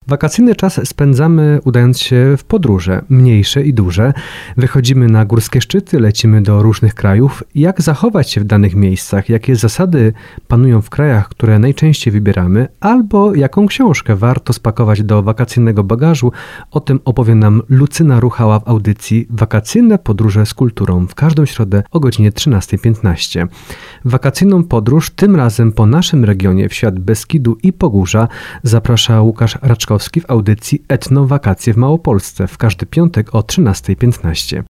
Wakacyjny czas spędzamy udając się w podróże, mniejsze i duże. Wychodzimy na górskie szczyty, lecimy do różnych krajów. Jak zachować się w danych miejscach? Jakie zasady panują w krajach, które najczęściej wybieramy? Albo jaką książkę warto spakować do wakacyjnego bagażu? O tym opowie nam Lucyna Ruchała w audycji Wakacyjne podróże z kulturą w każdą środę o godzinie 13:15. Wakacyjną podróż, tym razem po naszym regionie w świat Beskidu i Pogórza, zaprasza Łukasz Raczkowski w audycji Etno Wakacje w Małopolsce w każdy piątek o 13:15.